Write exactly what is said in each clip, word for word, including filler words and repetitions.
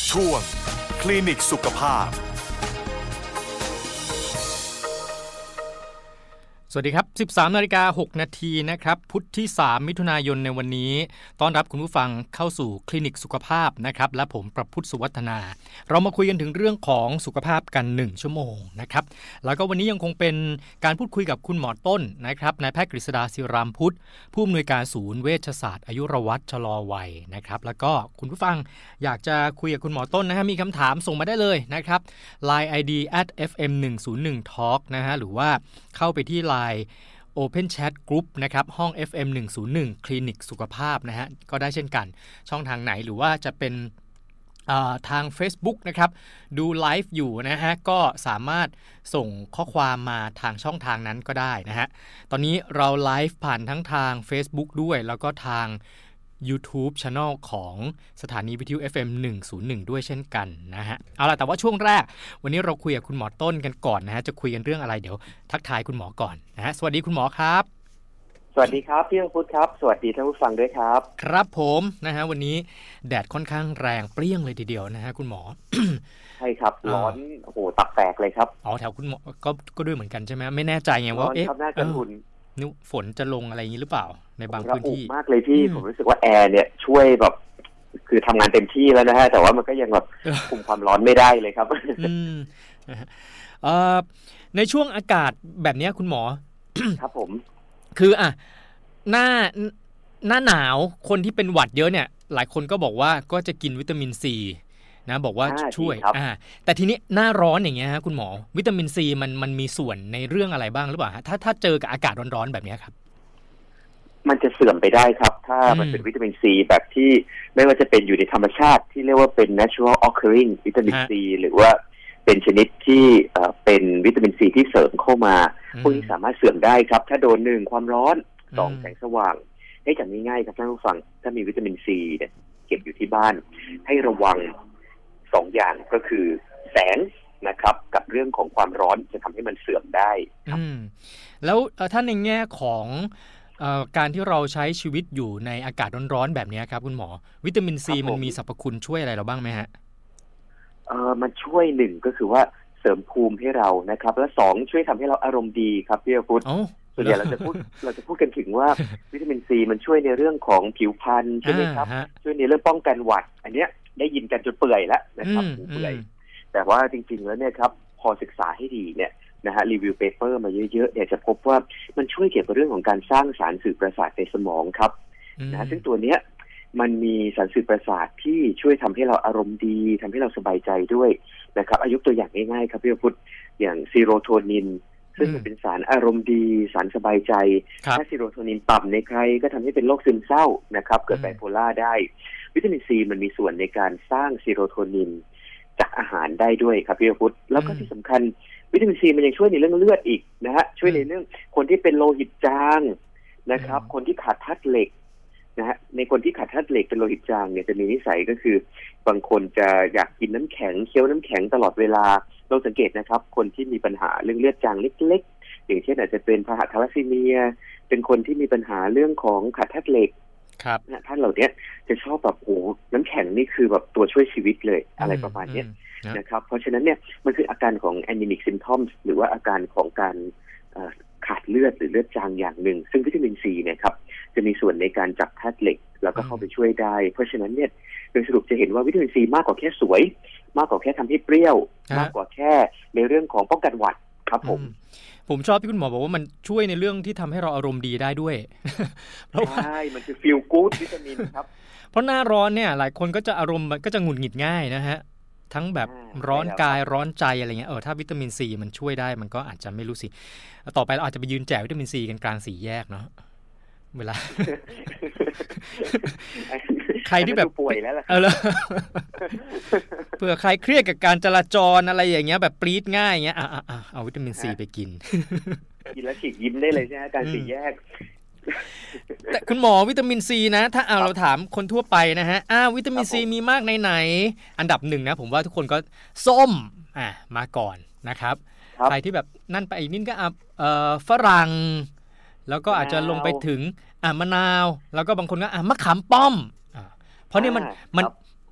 ช่วงคลินิกสุขภาพสวัสดีครับ สิบสามนาฬิกาหกนาที นะครับพุธที่สามมิถุนายนในวันนี้ต้อนรับคุณผู้ฟังเข้าสู่คลินิกสุขภาพนะครับและผมประพุทธสุวัฒนาเรามาคุยกันถึงเรื่องของสุขภาพกันหนึ่งชั่วโมงนะครับแล้วก็วันนี้ยังคงเป็นการพูดคุยกับคุณหมอต้นนะครับนายแพทย์กฤษดาศิรามพุทธผู้อำนวยการศูนย์เวชศาสตร์อายุรวัตรชะลอวัยนะครับแล้วก็คุณผู้ฟังอยากจะคุยกับคุณหมอต้นนะฮะมีคำถามส่งมาได้เลยนะครับ ไลน์ ไอ ดี แอท เอฟ เอ็ม หนึ่งศูนย์หนึ่ง ทอล์ก นะฮะหรือว่าเข้าไปที่ ไลน์Open Chat Group นะครับห้อง เอฟ เอ็ม หนึ่งศูนย์หนึ่ง คลินิกสุขภาพนะฮะก็ได้เช่นกันช่องทางไหนหรือว่าจะเป็นทาง Facebook นะครับดูไลฟ์อยู่นะฮะก็สามารถส่งข้อความมาทางช่องทางนั้นก็ได้นะฮะตอนนี้เราไลฟ์ผ่านทั้งทาง Facebook ด้วยแล้วก็ทาง YouTube Channel ของสถานีวิทยุ เอฟ เอ็ม หนึ่งศูนย์หนึ่งด้วยเช่นกันนะฮะเอาล่ะแต่ว่าช่วงแรกวันนี้เราคุยกับคุณหมอต้นกันก่อนนะฮะจะคุยกันเรื่องอะไรเดี๋ยวทักทายคุณหมอก่อนนะฮะสวัสดีคุณหมอครับสวัสดีครับพี่พุทธครับสวัสดีท่านผู้ฟังด้วยครับครับผมนะฮะวันนี้แดดค่อนข้างแรงเปรี้ยงเลยทีเดียวนะฮะคุณหมอใช่ครับร้อนโอ้โหตับแตกเลยครับอ๋อแถวคุณหมอก็ก็ด้วยเหมือนกันใช่ไหมไม่แน่ใจไงว่าเอ๊ะนี่ฝนจะลงอะไรอย่างนี้หรือเปล่าในบางพื้นที่มากเลยพี่ผมรู้สึกว่าแอร์เนี่ยช่วยแบบคือทำงานเต็มที่แล้วนะฮะแต่ว่ามันก็ยังแบบคุมความร้อนไม่ได้เลยครับอืมเอ่อในช่วงอากาศแบบนี้คุณหมอครับผมคืออ่ะหน้าหน้าหนาวคนที่เป็นหวัดเยอะเนี่ยหลายคนก็บอกว่าก็จะกินวิตามินซีนะบอกว่าช่วยอ่าแต่ทีนี้หน้าร้อนอย่างเงี้ยฮะคุณหมอวิตามินซีมันมันมีส่วนในเรื่องอะไรบ้างหรือเปล่าฮะถ้าถ้าเจอกับอากาศร้อนๆแบบนี้ครับมันจะเสื่อมไปได้ครับถ้ามันเป็นวิตามินซีแบบที่ไม่ว่าจะเป็นอยู่ในธรรมชาติที่เรียกว่าเป็น natural occurring วิตามินซีหรือว่าเป็นชนิดที่เป็นวิตามินซีที่เสริมเข้ามาพวกนี้สามารถเสื่อมได้ครับถ้าโดนหนึ่งความร้อนสองแสงสว่างให้จำง่ายๆครับท่านผู้ฟังถ้ามีวิตามินซีเนี่ยเก็บอยู่ที่บ้านให้ระวังสองอย่างก็คือแสงนะครับกับเรื่องของความร้อนจะทำให้มันเสื่อมได้ครับแล้วท่านในแง่ของการที่เราใช้ชีวิตอยู่ในอากาศร้อนๆแบบนี้ครับคุณหมอวิตามินซีมันมีสรรพคุณช่วยอะไรเราบ้างไหมฮะเออมันช่วยหนึ่งก็คือว่าเสริมภูมิให้เรานะครับและสองช่วยทำให้เราอารมณ์ดีครับพี่พุทธส่วนใหญ่เราจะพูดเราจะพูดกันถึงว่าวิตามินซีมันช่วยในเรื่องของผิวพรรณใช่ไหมครับช่วยในเรื่องป้องกันหวัดอันเนี้ยได้ยินกันจนเปื่อยแล้วนะครับหูเปื่อยแต่ว่าจริงๆแล้วเนี่ยครับพอศึกษาให้ดีเนี่ยนะฮะรีวิวเปเปอร์มาเยอะๆเนี่ยจะพบว่ามันช่วยเกี่ยวกับเรื่องของการสร้างสารสื่อประสาทในสมองครับนะซึ่งตัวเนี้ยมันมีสารสื่อประสาทที่ช่วยทำให้เราอารมณ์ดีทำให้เราสบายใจด้วยนะครับอายุตัวอย่างง่ายๆครับพี่พุทธอย่างซีโรโทนินซึ่งมันเป็นสารอารมณ์ดีสารสบายใจถ้าซีโรโทนินต่ำในใครก็ทำให้เป็นโรคซึมเศร้านะครับเกิดไบโพล่าได้วิตามินซีมันมีส่วนในการสร้างซีโรโทนินจากอาหารได้ด้วยครับพี่พุทธแล้วก็ที่สำคัญวิตามินซีมันยังช่วยในเรื่องเลือดอีกนะฮะช่วยในเรื่องคนที่เป็นโลหิตจางนะครับคนที่ขาดธาตุเหล็กนะฮะในคนที่ขาดธาตุเหล็กเป็นโลหิตจางเนี่ยจะมีนิสัยก็คือบางคนจะอยากกินน้ำแข็งเคี้ยวน้ำแข็งตลอดเวลาเราสังเกตนะครับคนที่มีปัญหาเรื่องเลือดจางเล็กๆอย่างเช่นอาจจะเป็นพาหะทาลัสซีเมียเป็นคนที่มีปัญหาเรื่องของขาดธาตุเหล็กครับนะท่านเหล่านี้จะชอบแบบโอ้น้ำแข็งนี่คือแบบตัวช่วยชีวิตเลยอะไรประมาณนี้นะครับเพราะฉะนั้นเนี่ยมันคืออาการของ anemic symptoms หรือว่าอาการของการขาดเลือดหรือเลือดจางอย่างหนึ่งซึ่งวิตามินซีเนี่ยครับจะมีส่วนในการจับธาตุเหล็กแล้วก็เข้าไปช่วยได้เพราะฉะนั้นเนี่ยโดยสรุปจะเห็นว่าวิตามินซีมากกว่าแค่สวยมากกว่าแค่ทำให้เปรี้ยวมากกว่าแค่ในเรื่องของป้องกันหวัดครับผมผมชอบที่คุณหมอบอกว่ามันช่วยในเรื่องที่ทำให้เราอารมณ์ดีได้ด้วยเพราะว่าใช่มันคือ feel good วิตามินครับเพราะหน้าร้อนเนี่ยหลายคนก็จะอารมณ์ก็จะหงุดหงิดง่ายนะฮะทั้งแบบร้อนกายร้อนใจอะไรเงี้ยเออถ้าวิตามินซีมันช่วยได้มันก็อาจจะไม่รู้สิต่อไปเราอาจจะไปยืนแจกวิตามินซีกันกลางสี่แยกเนาะเวลาใครที่แบบป่วยแล้วล่ะเออเผื่อใครเครียดกับการจราจรอะไรอย่างเงี้ยแบบปรี๊ดง่ายอย่างเงี้ยอ่ะๆเอาวิตามินซีไปกินกินแล้วฉีกยิ้มได้เลยใช่ไหมการสี่แยกแต่คุณหมอวิตามินซีนะถ้าเอาเราถามคนทั่วไปนะฮะอ้าววิตามินซีมีมากในไหนอันดับหนึ่งนะผมว่าทุกคนก็ส้มอ่ะมาก่อนนะครับใครที่แบบนั่นไปอีกนิดก็เอ่อฝรั่งแล้วก็อาจจะลงไปถึงอ่ะมะนาวแล้วก็บางคนก็อ่ะมะขามป้อมอ่ะเพราะเนี่ยมันมัน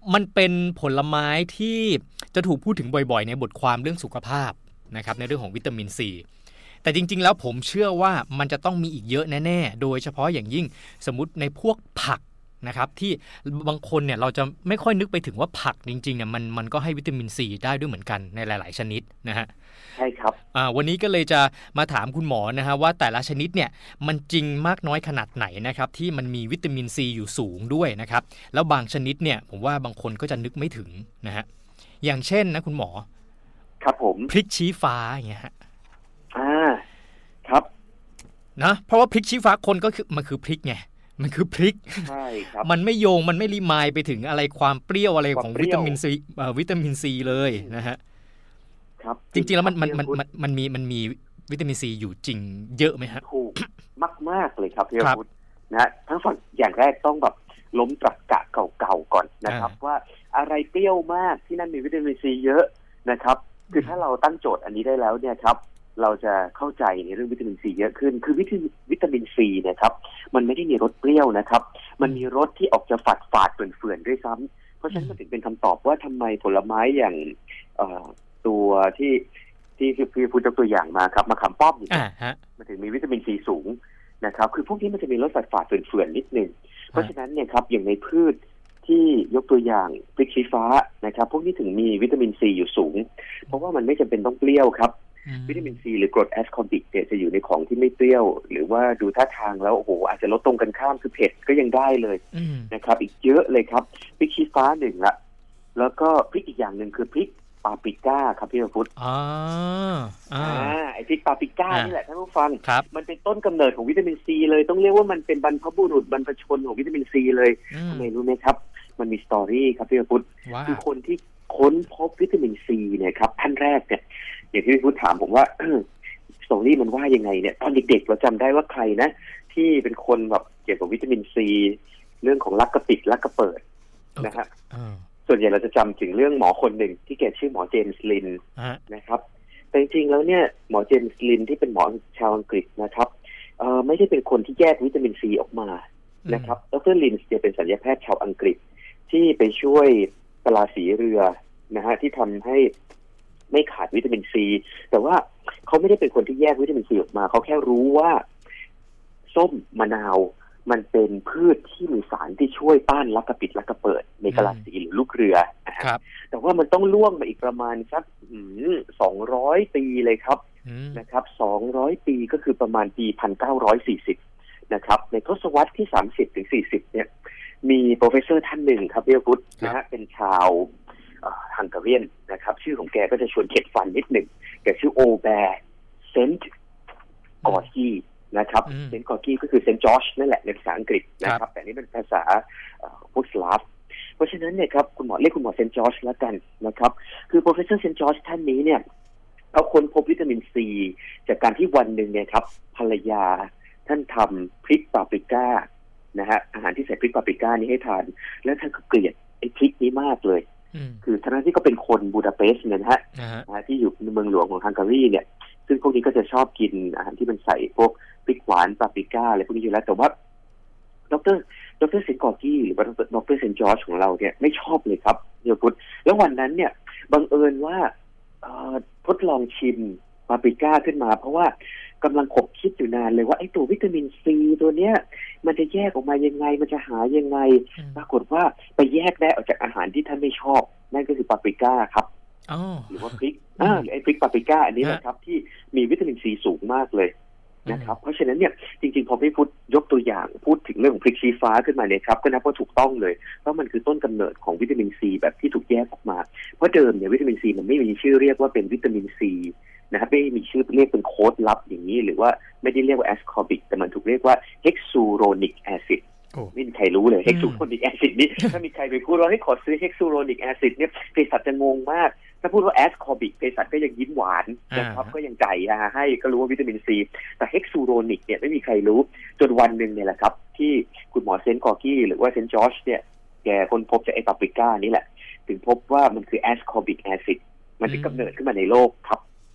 มันเป็นผลไม้ที่จะถูกพูดถึงบ่อยๆในบทความเรื่องสุขภาพนะครับในเรื่องของวิตามินซีแต่จริงๆแล้วผมเชื่อว่ามันจะต้องมีอีกเยอะแน่ๆโดยเฉพาะอย่างยิ่งสมมุติในพวกผักนะครับที่บางคนเนี่ยเราจะไม่ค่อยนึกไปถึงว่าผักจริงๆเนี่ยมันมันก็ให้วิตามินซีได้ด้วยเหมือนกันในหลายๆชนิดนะฮะใช่ครับอ่าวันนี้ก็เลยจะมาถามคุณหมอนะฮะว่าแต่ละชนิดเนี่ยมันจริงมากน้อยขนาดไหนนะครับที่มันมีวิตามินซีอยู่สูงด้วยนะครับแล้วบางชนิดเนี่ยผมว่าบางคนก็จะนึกไม่ถึงนะฮะอย่างเช่นนะคุณหมอครับผมพริกชี้ฟ้าอย่างเงี้ยฮะอ่าครับนะเพราะว่าพริกชี้ฟ้าคนก็คือมันคือพริกไงมันคือพริกใช่ครับมันไม่โยงมันไม่รีมายไปถึงอะไรความเปรี้ยวอะไรของวิตามินซีเอ่อวิตามินซีเลยนะฮะครับจริงๆแล้วมันมันมันมันมันมีมันมีวิตามินซีอยู่จริงเยอะไหมฮะถูกมากๆเลยครับพี่อาวุธนะทั้งฝั่งอย่างแรกต้องแบบล้มตรรกะเก่าๆก่อนนะครับว่าอะไรเปรี้ยวมากที่นั่นมีวิตามินซีเยอะนะครับคือถ้าเราตั้งโจทย์อันนี้ได้แล้วเนี่ยครับเราจะเข้าใจในเรื่องวิตามินซีเยอะขึ้นคือวิตามินวิตามินซีนะครับมันไม่ได้มีรสเปรี้ยวนะครับมันมีรสที่ออกจะฝาดฝาดเฟื่อนๆด้วยซ้ำเพราะฉะนั้นมันถึงเป็นคำตอบว่าทำไมผลไม้อย่างตัวที่ที่พี่พูดตัวอย่างมาครับมะขามป้อมเนี่ยมันถึงมีวิตามินซีสูงนะครับคือพวกนี้มันจะมีรสฝาดฝาดเฟื่อนๆนิดนึงเพราะฉะนั้นเนี่ยครับอย่างในพืชที่ยกตัวอย่างพริกชี้ฟ้านะครับพวกนี้ถึงมีวิตามินซีอยู่สูงเพราะว่ามันไม่จำเป็นต้องเปรี้ยวครับวิตามินซีหรือกรดแอสคอร์บิกเนี่ยจะอยู่ในของที่ไม่เปรี้ยวหรือว่าดูท่าทางแล้วโอ้โหอาจจะลดตรงกันข้ามคือเผ็ดก็ยังได้เลยนะครับอีกเยอะเลยครับพริกชี้ฟ้าหนึ่งละแล้วก็พริกอีกอย่างหนึ่งคือพริกปาปริก้าครับพี่ประพุทธอ๋ออ่าไอพริกปาปริก้านี่แหละท่านผู้ฟังมันเป็นต้นกำเนิดของวิตามินซีเลยต้องเรียกว่ามันเป็นบรรพบุรุษบรรพชนของวิตามินซีเลยทำไมรู้ไหมครับมันมีสตอรี่ครับพี่ประพุทธคือคนที่ค้นพบวิตามินซีเนี่ยครับท่านแรกเนี่ยอย่างที่พี่พูดถามผมว่าสตอรี่มันว่ายังไงเนี่ยตอนเด็กๆเราจำได้ว่าใครนะที่เป็นคนแบบเกี่ยวกับวิตามินซีเรื่องของลักกระปิดลักกระเปิดนะฮะส่วนใหญ่เราจะจำถึงเรื่องหมอคนหนึ่งที่แกชื่อหมอเจมส์ลินนะครับแต่จริงๆแล้วเนี่ยหมอเจมส์ลินที่เป็นหมอชาวอังกฤษนะครับเอ่อไม่ได้เป็นคนที่แยกวิตามินซีออกมานะครับดร.ลินส์เนี่ยเป็นศัลยแพทย์ชาวอังกฤษที่ไปช่วยปลาสีเรือนะฮะที่ทำให้ไม่ขาดวิตามินซีแต่ว่าเขาไม่ได้เป็นคนที่แยกวิตามินซีออกมาเขาแค่รู้ว่าส้มมะนาวมันเป็นพืชที่มีสารที่ช่วยต้านลักกระปิดลักกระเปิดในกะลาสีหรือลูกเรือครับแต่ว่ามันต้องล่วงมาอีกประมาณสักสองร้อยปีเลยครับนะครับสองร้อยปีก็คือประมาณปีหนึ่งพันเก้าร้อยสี่สิบนะครับในทศวรรษที่สามสิบถึงสี่สิบเนี่ยมีโปรเฟสเซอร์ท่านหนึ่งครับพี่พุทธนะฮะเป็นชาวฮังการีนะครับชื่อของแกก็จะชวนเข็ดฟันนิดหนึ่งแกชื่อโอแบร์เซนต์กอร์กี้นะครับเซนต์กอร์กี้ก็คือเซนต์จอร์จนั่นแหละในภาษาอังกฤษนะครับแต่นี่เป็นภาษาพวกสลาฟเพราะฉะนั้นเนี่ยครับคุณหมอเรียกคุณหมอเซนต์จอร์จแล้วกันนะครับคือโปรเฟสเซอร์เซนต์จอร์จท่านนี้เนี่ยเขาค้นพบวิตามินซีจากการที่วันหนึ่งเนี่ยครับภรรยาท่านทำพริกปาปริก้านะฮะอาหารที่ใส่พริกปาปริก้านี้ให้ทานแล้วท่านก็เกลียดไอ้พริกนี้มากเลยคือท่านที่ก็เป็นคนบูดาเปสต์เนี่ยนะฮะที่อยู่ในเมืองหลวงของฮังการีเนี่ยซึ่งพวกนี้ก็จะชอบกินอาหารที่มันใส่พวกพริกหวานปาปริก้าอะไรพวกนี้อยู่แล้วแต่ว่าดรดรเซนต์กอร์กี้หรือว่าดรเซนต์จอร์จของเราเนี่ยไม่ชอบเลยครับเดี๋ยวพุทธแล้ววันนั้นเนี่ยบังเอิญว่าทดลองชิมปาปริก้าขึ้นมาเพราะว่ากำลังขบคิดอยู่นานเลยว่าไอ้ตัววิตามินซีตัวเนี้ยมันจะแยกออกมายังไงมันจะหายังไงปรากฏว่าไปแยกได้ออกจากอาหารที่ท่านไม่ชอบนั่นก็คือปาปริก้าครับหรือว่าพริกอ่าไอ้พริกปาปริก้าอันนี้นะครับที่มีวิตามินซีสูงมากเลยนะครับเพราะฉะนั้นเนี่ยจริงๆพอพี่พุทธยกตัวอย่างพูดถึงเรื่องของพริกชี้ฟ้าขึ้นมาเนี่ยครับก็นับว่าถูกต้องเลยเพราะมันคือต้นกำเนิดของวิตามินซีแบบที่ถูกแยกออกมาเพราะเดิมเนี่ยวิตามินซีมันไม่มีชื่อเรียกว่าเป็นวิตามินซีนะครับไม่มีชื่อเรียกเป็นโค้ดลับอย่างนี้หรือว่าไม่ได้เรียกว่าแอสคอร์บิกแต่มันถูกเรียกว่าเฮกซูโรนิกแอซิดไม่มีใครรู้เลยเฮกซูโรนิกแอซิดนี่ถ้ามีใครไปพูดว่าให้ขอซื้อเฮกซูโรนิกแอซิดเนี่ยเภสัชจะงงมากถ้าพูดว่าแอสคอร์บิกเภสัชก็ยังยิ้มหวานนะครับก็ยังจ่ายยาให้ก็รู้ว่าวิตามินซีแต่เฮกซูโรนิกเนี่ยไม่มีใครรู้จนวันหนึ่งเนี่ยแหละครับที่คุณหมอเซนต์กอร์กี้หรือว่าเซนต์จอร์จเนี่ยแกค้นพบจากไอปาปริก้านี่แหละถึงพบว่ามันคือแอสคอร์บิกแอซิดมันถึงกำเนิดขึ้นมาในโลกครับ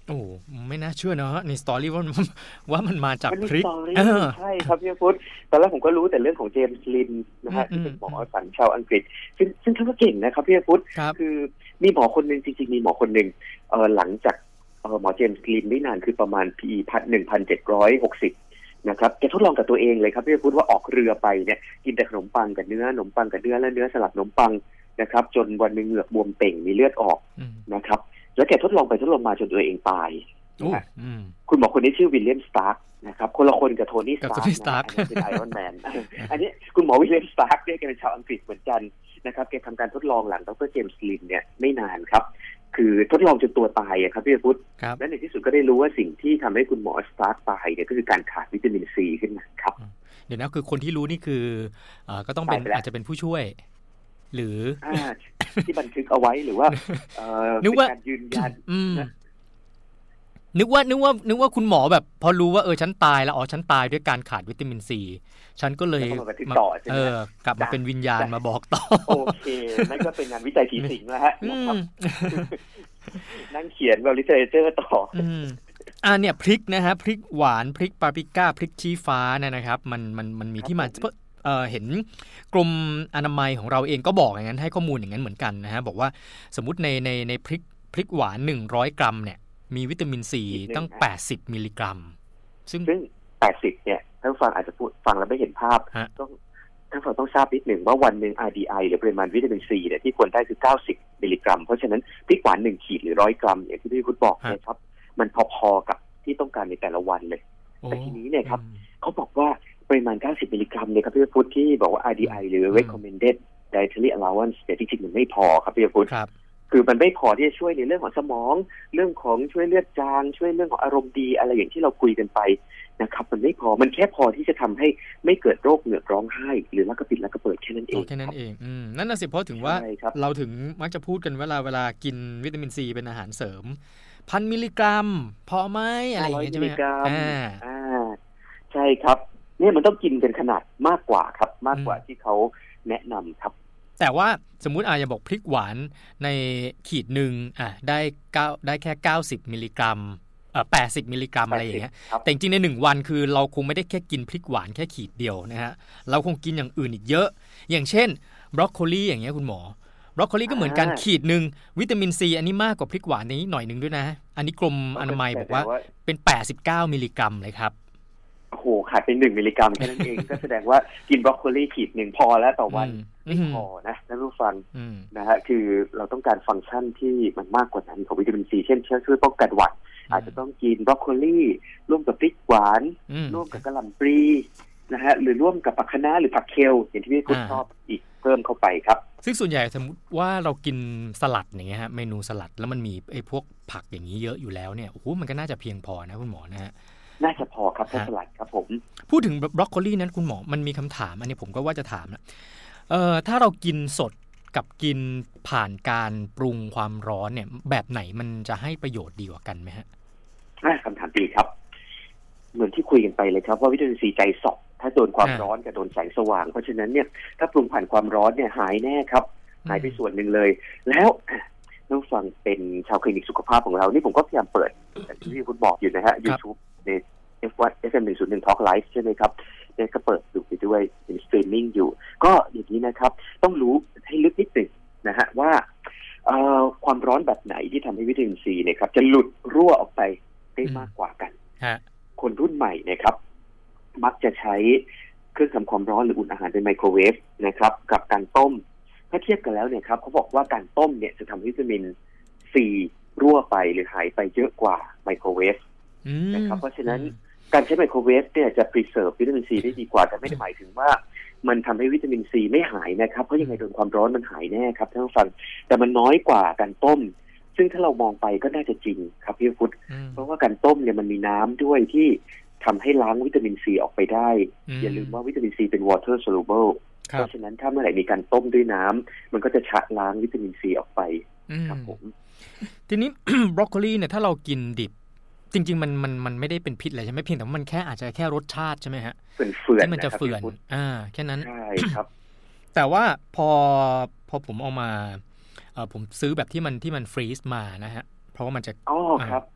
โอ้ไม่น่าเชื่อเนาะในสตอรี่ว่าว่ามันมาจากพริกใช่ครับพี่พุทธตอนแรกผมก็รู้แต่เรื่องของเจมส์ลินนะฮะที่เป็นหมอสันชาวอังกฤษซึ่งซึ่งเขาก็เก่งนะครับพี่พุทธคือมีหมอคนหนึ่งจริงๆมีหมอคนหนึ่งเออหลังจากเออหมอเจมส์ลินไม่นานคือประมาณปีพันหนึ่งพันเจ็ดร้อยหกสิบนะครับแกทดลองกับตัวเองเลยครับพี่พุทธว่าออกเรือไปเนี่ยกินแต่ขนมปังกับเนื้อขนมปังกับเนื้อและเนื้อสลัดขนมปังนะครับจนวันนึงเหงือกบวมเป่งมีเลือดออกนะครับแล้วแกทดลองไปทดลองมาจนตัวเองตายคุณหมอคนนี้ชื่อวิลเลียมสตาร์กนะครับคนละคนกับโทนี่สตาร์กนะเป็นไอรอนแมนอันนี้คุณหมอวิลเลียมสตาร์กเนี่ยแกเป็นชาวอังกฤษเหมือนกันนะครับแกทำการทดลองหลังดร.เจมส์ลินเนี่ยไม่นานครับคือทดลองจนตัวตายครับพี่พุทธและในที่สุดก็ได้รู้ว่าสิ่งที่ทำให้คุณหมอสตาร์กตายเนี่ยก็คือการขาดวิตามินซีขึ้นมาครับเดี๋ยวนะคือคนที่รู้นี่คือก็ต้องเป็นอาจจะเป็นผู้ช่วยหรือที่บันทึกเอาไว้หรือว่าเป็นการยืนยันนึกว่านึกว่านึกว่าคุณหมอแบบพอรู้ว่าเออฉันตายแล้วอ๋อฉันตายด้วยการขาดวิตามินซีฉันก็เลยเออกลับมาเป็นวิญญาณมาบอกต่อโอเคนั่นก็เป็นงานวิจัยผีสิงแล้วฮะนั่งเขียนแบบลิเทอเรเจอร์ต่ออ่าเนี่ยพริกนะฮะพริกหวานพริกปาปริก้าพริกชี้ฟ้าเนี่ยนะครับมันมันมันมีที่มาเอ่อเห็นกรมอนามัยของเราเองก็บอกอย่างนั้นให้ข้อมูลอย่างนั้นเหมือนกันนะฮะบอกว่าสมมุติในในในพริกพริกหวานหนึ่งร้อยกรัมเนี่ยมีวิตามินซีตั้งแปดสิบมิลลิกรัมซึ่งซึ่งแปดสิบเนี่ยท่านฟังอาจจะพูดฟังแล้วไม่เห็นภาพต้องท่านฟังต้องทราบนิดหนึ่งว่าวันนึง อาร์ ดี ไอ หรือปริมาณวิตามินซีเนี่ยที่ควรได้คือเก้าสิบมิลลิกรัมเพราะฉะนั้นพริกหวานหนึ่งขีดหรือหนึ่งร้อยกรัมอย่างที่พี่คุณบอกนะครับมันพอๆกับที่ต้องการในแต่ละวันเลยแต่ทีนี้เนี่ยครับเขาบอกว่าปริมาณเก้าสิบมิลลิกรัมเนี่ยครับพี่พุทธที่บอกว่า อาร์ ดี ไอ หรือ recommended dietary allowance แต่จริงๆมันไม่พอครับพี่พุทธคือมันไม่พอที่จะช่วยในเรื่องของสมองเรื่องของช่วยเลือดจางช่วยเรื่องของอารมณ์ดีอะไรอย่างที่เราคุยกันไปนะครับมันไม่พอมันแค่พอที่จะทำให้ไม่เกิดโรคเหงือกร้องไห้หรือลักกระปิดลักกระเปิดแค่นั้นเองแค่นั้นเองอืมนั่นน่ะสิเพราะถึงว่าเราถึงมักจะพูดกันเวลาเวลากินวิตามินซีเป็นอาหารเสริมพันมิลลิกรัมพอไหมอะไรอย่างเงี้ยใช่ไหมอ่าอ่าใช่ครับเนี่ยมันต้องกินกันขนาดมากกว่าครับมากกว่าที่เขาแนะนำครับแต่ว่าสมมุติอาจจะบอกพริกหวานในขีดหนึ่งอ่ะได้เก้าได้แค่เก้าสิบมิลลิกรัมเอ่อแปดสิบมิลลิกรัมอะไรอย่างเงี้ยแต่จริงๆในหนึ่งวันคือเราคงไม่ได้แค่กินพริกหวานแค่ขีดเดียวนะฮะเราคงกินอย่างอื่นอีกเยอะอย่างเช่นบรอกโคลีอย่างเงี้ยคุณหมอบรอกโคลีก็เหมือนกันขีดหนึ่งวิตามินซีอันนี้มากกว่าพริกหวานนี้หน่อยนึงด้วยนะอันนี้กรมอนามัยบอกว่าเป็นแปดสิบเก้ามิลลิกรัมเลยครับโอ้โหขาดไปหนึ่งมิลลิกรัมแค่นั้นเองก็แสดงว่ากินบรอกโคลีขีดหนึ่งพอแล้วต่อวันไม่พอนะท่านผู้ฟังนะฮะคือเราต้องการฟังก์ชันที่มันมากกว่านั้นของวิตามินซีเช่นช่วยป้องกันหวัดอาจจะต้องกินบรอกโคลีร่วมกับพริกหวานร่วมกับกะหล่ำปลีนะฮะหรือร่วมกับผักคะน้าหรือผักเคลอย่างที่พี่คุณชอบอีกเพิ่มเข้าไปครับซึ่งส่วนใหญ่สมมติว่าเรากินสลัดอย่างเงี้ยฮะเมนูสลัดแล้วมันมีไอ้พวกผักอย่างนี้เยอะอยู่แล้วเนี่ยโอ้โหมันก็น่าจะเพียงพอนะคุณหมอนะฮะน่าจะพอครับสลัดครับผมพูดถึงบรอกโคลีนั้นคุณหมอมันมีคำถามอันนี้ผมก็ว่าจะถามนะเอ่อถ้าเรากินสดกับกินผ่านการปรุงความร้อนเนี่ยแบบไหนมันจะให้ประโยชน์ดีกว่ากันไหมฮะคำถามดีครับเหมือนที่คุยกันไปเลยครับว่าวิตามินซีใจสอบถ้าโดนความร้อนกับโดนแสงสว่างเพราะฉะนั้นเนี่ยถ้าปรุงผ่านความร้อนเนี่ยหายแน่ครับหายไปส่วนหนึ่งเลยแล้วน้องฟังเป็นชาวคลินิกสุขภาพของเรานี่ผมก็พยายามเปิดที่คุณบอกอยู่นะฮะ YouTube ใน เอฟ วัน เอฟ เอ็ม หนึ่งศูนย์หนึ่ง Talk Live ใช่ไหมครับเนี่ยก็เปิดดูไปด้วยเป็นสตรีมมิ่งอยู่ก็อย่างนี้นะครับต้องรู้ให้ลึกนิดหนึ่งนะฮะว่าความร้อนแบบไหนที่ทำให้วิตามินซีเนี่ยครับจะหลุดรั่วออกไปได้มากกว่ากันคนรุ่นใหม่นะครับมักจะใช้เครื่องทำความร้อนหรืออุ่นอาหารเป็นไมโครเวฟนะครับกับการต้มถ้าเทียบกันแล้วเนี่ยครับเขาบอกว่าการต้มเนี่ยจะทำให้วิตามินซีรั่วไปหรือหายไปเยอะกว่าไมโครเวฟนะครับเพราะฉะนั้นการใช้ไมโครเวฟเนี่ยจะ preserve วิตามินซีได้ดีกว่าแต่ไม่ได้หมายถึงว่ามันทำให้วิตามินซีไม่หายนะครับเพราะยังไงโดนความร้อนมันหายแน่ครับท่านผู้ฟังแต่มันน้อยกว่าการต้มซึ่งถ้าเรามองไปก็น่าจะจริงครับพี่พุทธเพราะว่าการต้มเนี่ยมันมีน้ำด้วยที่ทำให้ล้างวิตามินซีออกไปได้อย่าลืมว่าวิตามินซีเป็น water soluble เพราะฉะนั้นถ้าเมื่อไหร่มีการต้มด้วยน้ำมันก็จะชะล้างวิตามินซีออกไปครับผมทีนี้ บรอกโคลีเนี่ยถ้าเรากินดิบจริงๆมันมันมันไม่ได้เป็นพิษอะไรใช่ไหมเพียงแต่ว่ามันแค่อาจจะแค่รสชาติใช่ไหมฮะเฟื่อนๆที่มันจะเฟื่อนอ่าแค่นั้นใช่ครับแต่ว่าพอพอผมเอามาเอ่อผมซื้อแบบที่มันที่มันฟรีซมานะฮะเพราะว่ามันจะอ๋อครับ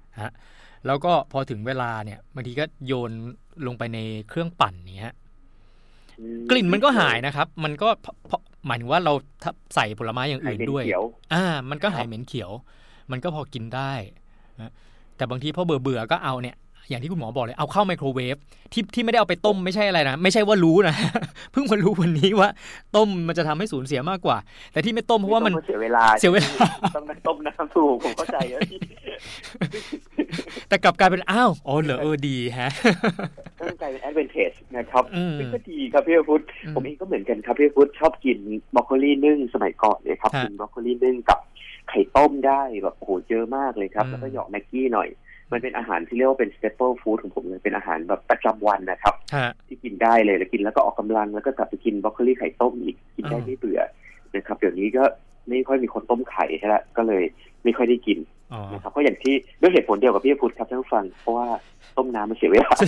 ฮะแล้วก็พอถึงเวลาเนี่ยบางทีก็โยนลงไปในเครื่องปั่นนี้ฮะกลิ่นมันก็หายนะครับมันก็หมายถึงว่าเราใส่ผลไม้อย่างอื่นด้วยอ่ามันก็หายเหม็นเขียวมันก็พอกินได้นะแต่บางทีพอเบื่อๆก็เอาเนี่ยอย่างที่คุณหมอบอกเลยเอาเข้าไมโครเวฟที่ที่ไม่ได้เอาไปต้มไม่ใช่อะไรนะไม่ใช่ว่ารู้นะ เพิ่งมารู้วันนี้ว่าต้มมันจะทำให้สูญเสียมากกว่าแต่ที่ไม่ต้มเพราะว่ามันเสียเวลาเสียเวลาต้องต้มน้ำถูกผมเข้าใจแล้วแต่กลับกลายเป็นอ้าวอ๋อเหรอเออดีฮะก็กลายเป็น advantage นะครับซึ่งก็ดีครับพี่พุทธผมเองก็เหมือนกันครับพี่พุทธชอบกินบรอกโคลีนึ่งสมัยก่อนเนี่ยครับกินบรอกโคลีนึ่งกับไข่ต้มได้แบบโหเยอะมากเลยครับแล้วก็หยอกแม็กกี้หน่อยมันเป็นอาหารที่เรียกว่าเป็น staple food ของผมเลยเป็นอาหารแบบประจำวันนะครับที่กินได้เลยแล้วกินแล้วก็ออกกำลังแล้วก็กลับไปกินบรอกโคลีไข่ต้มอีกกินได้ไม่เบื่อนะครับเดี๋ยวนี้ก็ไม่ค่อยมีคนต้มไข่ใช่ไหมก็เลยไม่ค่อยได้กินนะครับเพราะอย่างที่ด้วยเหตุผลเดียวกับพี่พุทธครับท่านผู้ฟังเพราะว่าต้มน้ำมันเสียเวลา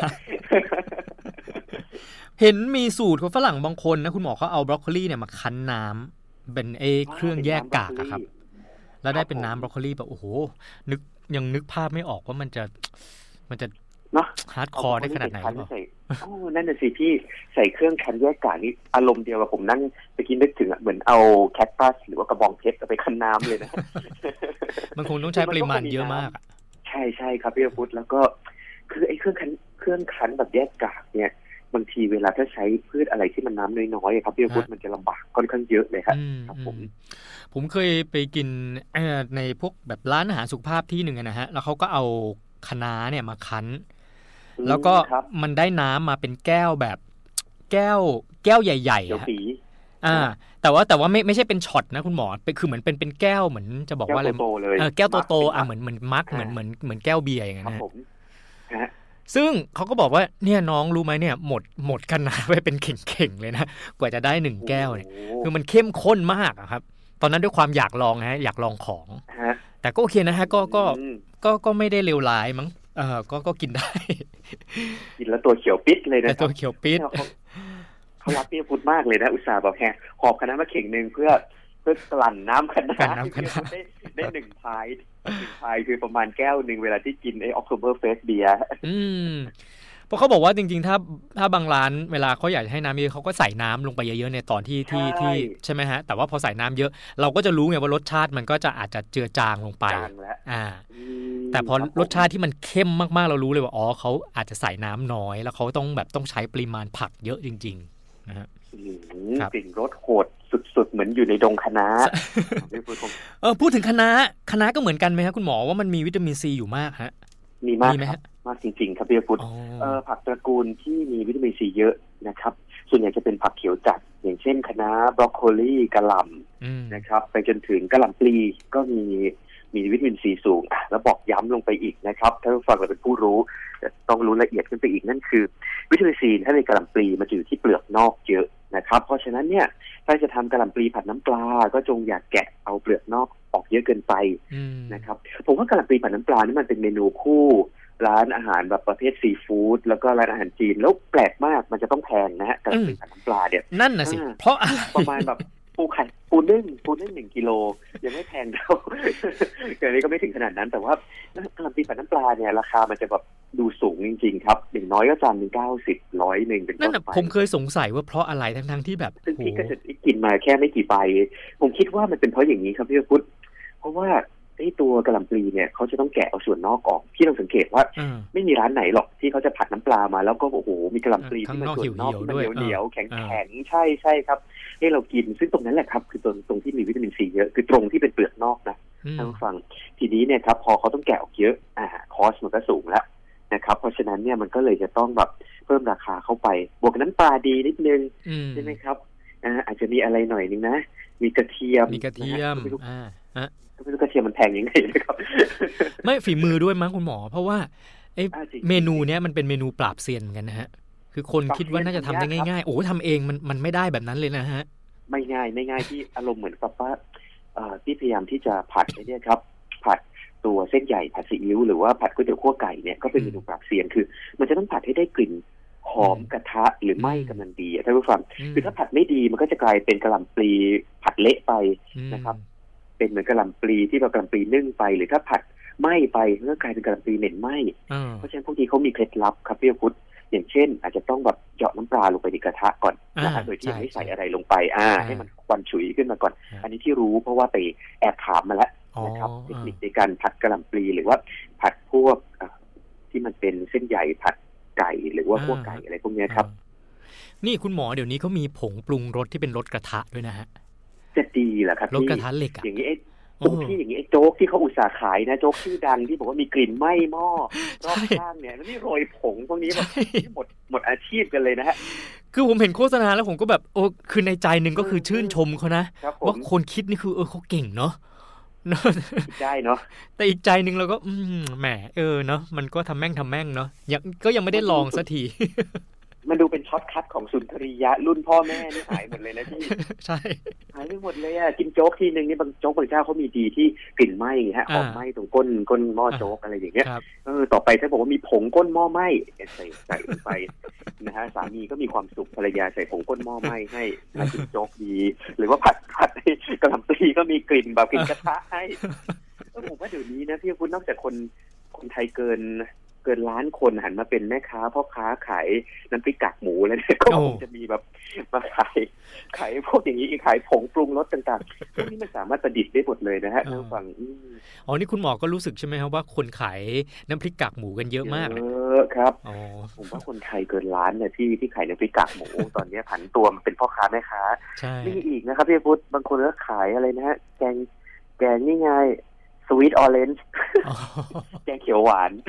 เห็นมีสูตรของฝรั่งบางคนนะคุณหมอเขาเอาบรอกโคลีเนี่ยมาคั้นน้ำเป็นเอเครื่องแยกกากอะครับแล้วได้เป็นน้ำบรอกโคลีแบบโอ้โหนึกยังนึกภาพไม่ออกว่ามันจะมันจะเนาะฮาร์ดคอร์ได้ขนาดไหนหรือเปล่าโอ้นั่นน่ะสิพี่ใส่เครื่องคั้นแยกกากนี่อารมณ์เดียวกับผมนั่งไปกินนึกถึงอ่ะเหมือนเอาแคคตัสหรือว่ากระบองเพชรเอาไปคั้นน้ำเลยนะมันคงต้องใช้ปริมาณเยอะมากใช่ใช่ครับพี่พุทธแล้วก็คือไอ้เครื่องคั้นเครื่องคั้นแบบแยกกากเนี่ยบางทีเวลาถ้าใช้พืชอะไรที่มันน้ำน้อยๆครับพี่พุทธมันจะลำบากค่อนข้างเยอะเลยครับครับผมผมเคยไปกินในพวกแบบร้านอาหารสุขภาพที่หนึ่งนะฮะแล้วเขาก็เอาคะน้าเนี่ยมาคั้นแล้วก็มันได้น้ำมาเป็นแก้วแบบแก้วแก้วใหญ่ๆอ่ะอ่าแต่ว่าแต่ว่าไม่ไม่ใช่เป็นช็อตนะคุณหมอเป็นคือเหมือนเป็นเป็นแก้วเหมือนจะบอกว่าอะไรเออแก้วโตๆอ่ะเหมือนเหมือนมักเหมือนเหมือนเหมือนแก้วเบียร์อย่างเงี้ยนะซึ่งเขาก็บอกว่าเนี่ยน้องรู้ไหมเนี่ยหมดหมดคะน้าไปเป็นเข่งๆเลยนะกว่าจะได้หนึ่งแก้วเนี่ยคือมันเข้มข้นมากอะครับตอนนั้นด้วยความอยากลองฮะอยากลองของแต่ก็โอเคนะฮะก็ก็ก็ก็ไม่ได้เลวร้ายมั้งเออก็ก็กินได้กินแล้วตัวเขียวปิดเลยนะตัวเขียวปิดเขารักพี่พุทธมากเลยนะอุตส่าห์แบบแฮหอบคะน้ามาเข่งนึงเพื่อเพื่อกลั่นน้ำคะน้าได้ได้หนึ่งพายหนึ่งพายคือประมาณแก้วนึงเวลาที่กินไอ้ October Fest เบียร์อืมเพราะเขาบอกว่าจริงๆถ้าถ้าบางร้านเวลาเขาอยากให้น้ำเยอะเขาก็ใส่น้ำลงไปเยอะๆในตอนที่ที่ที่ใช่ไหมฮะแต่ว่าพอใส่น้ำเยอะเราก็จะรู้ไงว่ารสชาติมันก็จะอาจจะเจือจางลงไปอ่าแต่พอรสชาติที่มันเข้มมากๆเรารู้เลยว่าอ๋อเขาอาจจะใส่น้ำน้อยแล้วเขาต้องแบบต้องใช้ปริมาณผักเยอะจริงๆนะฮะกลิ่นรสโหดสุดๆเหมือนอยู่ในดงคะน้าเออพูดถึงคะน้าคะน้าก็เหมือนกันไหมครับคุณหมอว่ามันมีวิตามินซีอยู่มากฮะมีมากครับมากจริงๆครับพี่พุทธเอ่อผักตระกูลที่มีวิตามินซีเยอะนะครับส่วนใหญ่จะเป็นผักเขียวจัดอย่างเช่นคะน้าบรอกโคลีกะหล่ำนะครับไปจนถึงกะหล่ำปลีก็มีมีวิตามินซีสูงแล้วบอกย้ำลงไปอีกนะครับถ้าฟังเราเป็นผู้รู้ต้องรู้ละเอียดขึ้นไปอีกนั่นคือวิตามินซีถ้าในกะหล่ำปลีมันจะอยู่ที่เปลือกนอกเยอะนะครับเพราะฉะนั้นเนี่ยถ้าจะทำกะหล่ำปลีผัดน้ำปลาก็จงอย่าแกะเอาเปลือกนอกออกเยอะเกินไปนะครับผมว่ากะหล่ำปลีผัดน้ำปลานี่มันเป็นเมนูคู่ร้านอาหารแบบประเภทซีฟู้ดแล้วก็ร้านอาหารจีนแล้วแปลกมากมันจะต้องแพงนะฮะกะหล่ำปลีผัดน้ำปลาเนี่ยนั่นน่ะสิเพราะประมาณแบบปูไข่ปูนึ่งปูนึ่งหนึ่งกิโลยังไม่แพงเท่าเดี๋ยวนี้ก็ไม่ถึงขนาดนั้นแต่ว่ากะหล่ำปลีผัดน้ำปลาเนี่ยราคามันจะแบบดูสูงจริงๆครับอย่างน้อยก็จานหนึ่งเก้าสิบร้อยหนึ่งเป็นต้นไปนั่นน่ะผมเคยสงสัยว่าเพราะอะไรทั้งๆที่แบบซึ่งพี่ก็จะกินมาแค่ไม่กี่ใบผมคิดว่ามันเป็นเพราะอย่างนี้ครับพี่พุทธเพราะว่าไอ้ตัวกะหล่ำปลีเนี่ยเขาจะต้องแกะเอาส่วนนอกออกพี่ลองสังเกตว่าไม่มีร้านไหนหรอกที่เขาจะผัดน้ำปลามาแล้วก็โอ้โหมีกะหล่ำปลีที่มันส่วนนอกมันเหนียวๆแข็งๆใช่ใช่ครับให้เรากินซึ่งตรงนั้นแหละครับคือตรงตรงที่มีวิตามินซีเยอะคือตรงที่เป็นเปลือกนอกนะท่านผู้ฟังทีนี้เนี่ยครับพอเขาต้องแกะออกเยอะอ่าคอสมันก็สูงแล้วนะครับเพราะฉะนั้นเนี่ยมันก็เลยจะต้องแบบเพิ่มราคาเข้าไปบวกน้ำปลาดีนิดนึงใช่ไหมครับอ่าอาจจะมีอะไรหน่อยนึงนะมีกระเทียมมีกระเทียมอ่าฮะไม่รู้กระเทียมมันแพงยังไงนะครับไม่ฝีมือด้วยมั้งคุณหมอเพราะว่าไอ้เมนูเนี้ยมันเป็นเมนูปราบเซียนเหมือนกันนะฮะคือคนคิดว่าน่าจะทำได้ง่ายๆโอ้ทำเองมันมันไม่ได้แบบนั้นเลยนะฮะไม่ง่ายไม่ง่ายที่อารมณ์เหมือนกับว่าที่พยายามที่จะผัดเนี่ยครับผัดตัวเส้นใหญ่ผัดซีอิ๊วหรือว่าผัดก๋วยเตี๋ยวคั่วไก่เนี่ยก็เป็นเมนูปราบเซียนคือมันจะต้องผัดให้ได้กลิ่นหอมกระทะหรือไม่กำลังดีท่านผู้ฟังคือถ้าผัดไม่ดีมันก็จะกลายเป็นกะหล่ำปลีผัดเละไปนะครับเป็นเหมือนกะหล่ำปลีที่แบบกะหล่ำปลีนึ่งไปหรือถ้าผัดไหม้ไปก็กลายเป็นกะหล่ำปลีเหม็นไหม้เพราะฉะนั้นพวกนี้เขามีเคล็ดลับครับพี่พุทธอย่างเช่นอาจจะต้องแบบเหยาะน้ำปลาลงไปในกระทะก่อนนะโดยที่ไม่ใส่อะไรลงไปอ่าให้มันควันฉุยขึ้นมาก่อนอันนี้ที่รู้เพราะว่าไปแอบถามมาแล้วนะครับเทคนิคในการผัดกะหล่ำปลีหรือว่าผัดพวกที่มันเป็นเส้นใหญ่ผัดไก่หรือว่าพวกไก่อะไรพวกนี้ครับนี่คุณหมอเดี๋ยวนี้เขามีผงปรุงรสที่เป็นรสกระทะด้วยนะฮะจะดีเหรอครับรสกระทะเหล็กอย่างนี้ไอ้ตรงที่อย่างนี้ไอ้โจ๊กที่เขาอุตส่าห์ขายนะโจ๊กชื่อดังที่บอกว่ามีกลิ่นไหม้หม้อรอบข้างเนี่ยแล้วนี่โรยผงพวกนี้แบบหมดหมดอาชีพกันเลยนะฮะคือผมเห็นโฆษณาแล้วผมก็แบบโอ้คือในใจนึงก็คือชื่นชมเขานะว่าคนคิดนี่คือเออเขาเก่งเนาะได้เนาะแต่อีกใจนึงเราก็อืมแหมเออเนาะมันก็ทำแม่งทำแม่งเนาะยังก็ยังไม่ได้ลองสักทีมันดูเป็นช็อตคัทของสุนทรียะรุ่นพ่อแม่นี่หายหมดเลยนะพี่ใช่หายไปหมดเลยอ่ะกินโจ๊กทีนึงนี่บางโจ๊กบางเจ้าเขามีดีที่กลิ่นไหม้ฮะหอมไหม้ตรงก้นก้นหม้อโจ๊กอะไรอย่างเงี้ยเออต่อไปถ้าบอกว่ามีผงก้นหม้อไหม้ใส่ใส่ลงไปนะฮะสามีก็มีความสุขภรรยาใส่ผงก้นหม้อไหม้ให้ให้กินโจ๊กดีหรือว่าผัดผัดกะหล่ำปลีก็มีกลิ่นแบบกลิ่นกระทะให้ผมว่าเดี๋ยวนี้นะพี่คุณนอกจากคนคนไทยเกินเกินล้านคนหันมาเป็นแม่ค้าพ่อค้าขายน้ำพริกกากหมูแล้วเนี่ยก็คงจะมีแบบมาขายขายพวกอย่างนี้ขายผงปรุงรสต่างๆพวกนี้มันสามารถประดิษฐ์ได้หมดเลยนะฮะท่านฟังอ๋อนี่คุณหมอก็รู้สึกใช่ไหมครับว่าคนขายน้ำพริกกากหมูกันเยอะมากเยอะครับผมว่าคนไทยเกินล้านเนี่ยที่ที่ขายน้ำพริกกากหมูตอนนี้ผันตัวมาเป็นพ่อค้าแม่ค้านี่อีกนะครับพี่พุทธบางคนก็ขายอะไรนะฮะแกงแกงนี่ไงสวีทออเรนจ์แกงเขียวหวาน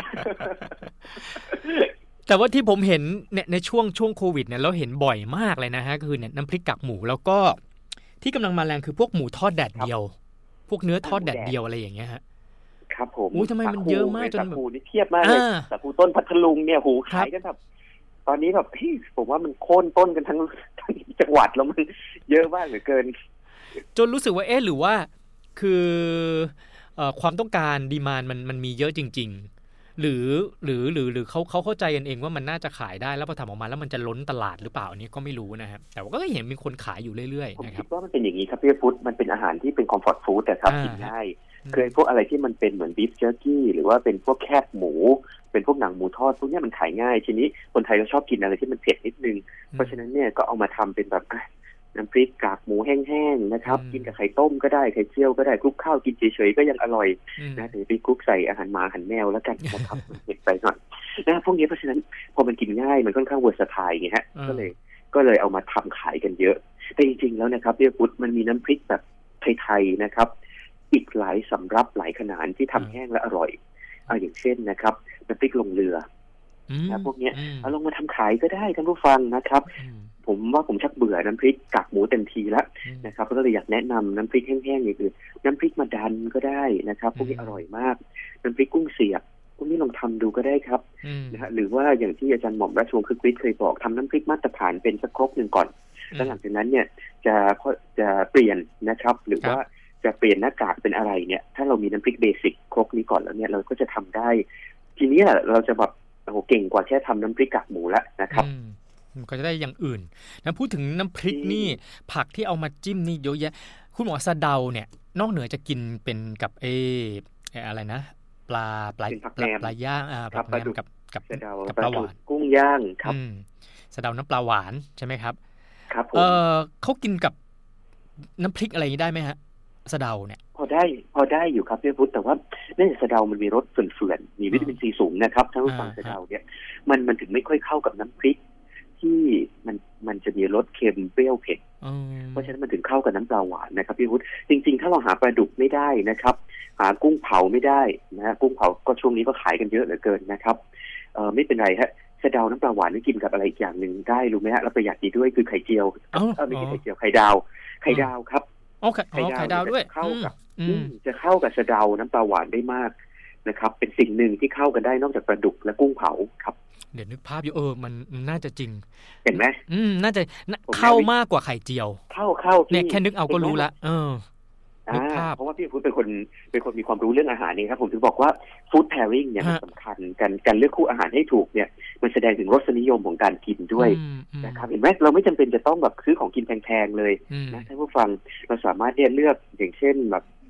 แต่ว่าที่ผมเห็นเนี่ยในช่วงช่วงโควิดเนี่ยเราเห็นบ่อยมากเลยนะฮะคือเนี่ยน้ำพริกกากหมูแล้วก็ที่กำลังมาแรงคือพวกหมูทอดแดดเดียวพวกเนื้อทอดแดดเดียวอะไรอย่างเงี้ยฮะครับผมอุ้ยทำไมมันเยอะมากจนแบบนี่เทียบมากเลยสาคูต้นพัทลุงเนี่ยหูขายกันแบบตอนนี้แบบผมว่ามันโค่นต้นกันทั้งจังหวัดแล้วมันเยอะมากเหลือเกินจนรู้สึกว่าเอ๊ะหรือว่าคือความต้องการดีมานด์มันมันมีเยอะจริงๆหรือหรือหรือหรือเขาเขาเข้าใจกันเองว่ามันน่าจะขายได้แล้วพอทำออกมาแล้วมันจะล้นตลาดหรือเปล่าอันนี้ก็ไม่รู้นะครับแต่ว่าก็เห็นมีคนขายอยู่เรื่อยๆนะครับผมคิดว่ามันเป็นอย่างนี้ครับพี่พุทธมันเป็นอาหารที่เป็นคอมฟอร์ตฟู้ดแต่ครับกินง่ายเคยพวกอะไรที่มันเป็นเหมือนบีฟเจอร์กี้หรือว่าเป็นพวกแคบหมูเป็นพวกหนังหมูทอดพวกนี้มันขายง่ายทีนี้คนไทยก็ชอบกินอะไรที่มันเผ็ดนิดนึงเพราะฉะนั้นเนี่ยก็เอามาทำเป็นแบบน้ำพริกกากหมูแห้งๆนะครับกินกับไข่ต้มก็ได้ไข่เจียวก็ได้คลุกข้าวกินเฉยๆก็ยังอร่อยนะหรือไปคลุกใส่อาหารหมาอาหารแมวแล้วกันนะครับเผ็ดไปหน่อยนะพวกนี้เพราะฉะนั้นพอมันกินง่ายมันค่อนข้างเวอร์ซาไทล์ไงฮะก็เลยก็เลยเอามาทำขายกันเยอะแต่จริงๆแล้วนะครับพี่พุทธมันมีน้ำพริกแบบไทยๆนะครับอีกหลายสำรับหลายขนาดที่ทำแห้งและอร่อยเอาอย่างเช่นนะครับน้ำพริกลงเรือนะพวกนี้เอาลงมาทำขายก็ได้ท่านผู้ฟังนะครับผมว่าผมชักเบื่อน้ำพริกกากหมูเต็มทีแล้วนะครับก็เลยอยากแนะนำน้ำพริกแห้งๆอย่างอื่นน้ำพริกมะดันก็ได้นะครับพวกนี้อร่อยมากน้ำพริกกุ้งเสียบพวกนี้ลองทำดูก็ได้ครับนะฮะหรือว่าอย่างที่อาจารย์หม่อมราชวงศ์คึกฤทธิ์เคยบอกทำน้ำพริกมาตรฐานเป็นสักครกหนึ่งก่อนแล้วหลังจากนั้นเนี่ยจะจะเปลี่ยนนะครับหรือว่าจะเปลี่ยนหน้ากากเป็นอะไรเนี่ยถ้าเรามีน้ำพริกเบสิกครกนี้ก่อนแล้วเนี่ยเราก็จะทำได้ทีนี้เราจะแบบโอ้โหเก่งกว่าแค่ทำน้ำพริกกากหมูแล้วนะครับก็จะได้อย่างอื่นนะพูดถึงน้ำพริกนี่ผักที่เอามาจิ้มนี่เยอะแยะคุณหมอสะเดาเนี่ยนอกเหนือจะกินเป็นกับเออะไรนะปลาปลาปลาปลาย่างอ่าปลาแหนมกับกับกับปลาหวานกุ้งย่างครับสะเดาน้ำปลาหวานใช่ไหมครับครับผมเออเขากินกับน้ำพริกอะไรได้ไหมฮะสะเดาเนี่ยพอได้พอได้อยู่ครับพี่พุทธแต่ว่าเนื่องจากสะเดามันมีรสเฟื่อนๆมีวิตามินซีสูงนะครับถ้าเราฟังสะเดาเนี่ยมันมันถึงไม่ค่อยเข้ากับน้ำพริกที่มันมันจะมีรสเค็มเปรี้ยวเผ็ดเพราะฉะนั้นมันถึงเข้ากับน้ำปลาหวานนะครับพี่พุทธจริงๆถ้าเราหาปลาดุกไม่ได้นะครับหากุ้งเผาไม่ได้นะฮะกุ้งเผาก็ช่วงนี้ก็ขายกันเยอะเหลือเกินนะครับเออไม่เป็นไรฮะสะเดาน้ำปลาหวานนี่กินกับอะไรอีกอย่างหนึ่งได้รู้ไหมฮะแล้วประหยัดดีด้วยคือไข่เจียวเออไม่ใช่ไข่เจียวไข่ดาวไข่ดาวครับอ๋อไข่ดาวไข่ดาวด้วยเข้ากับจะเข้ากับสะเดาน้ำปลาหวานได้มากนะครับเป็นสิ่งหนึ่งที่เข้ากันได้นอกจากปลาดุกและกุ้งเผาครับเดี๋ยวนึกภาพอยู่เออมันน่าจะจริงเห็นไหมอืมน่าจะเข้ามากกว่าไข่เจียวเข้าเข้าเนี่ยแค่นึกเอาก็รู้ละเออนึกภาพเพราะว่าพี่พุทธเป็นคนเป็นคนมีความรู้เรื่องอาหารนี่ครับผมถึงบอกว่าฟู้ดแพร์ริ่งเนี่ยมันสำคัญการการเลือกคู่อาหารให้ถูกเนี่ยมันแสดงถึงรสนิยมของการกินด้วยนะครับเห็นไหมเราไม่จำเป็นจะต้องแบบซื้อของกินแพงๆเลยนะท่านผู้ฟังเราสามารถเลือกอย่างเช่นแบบ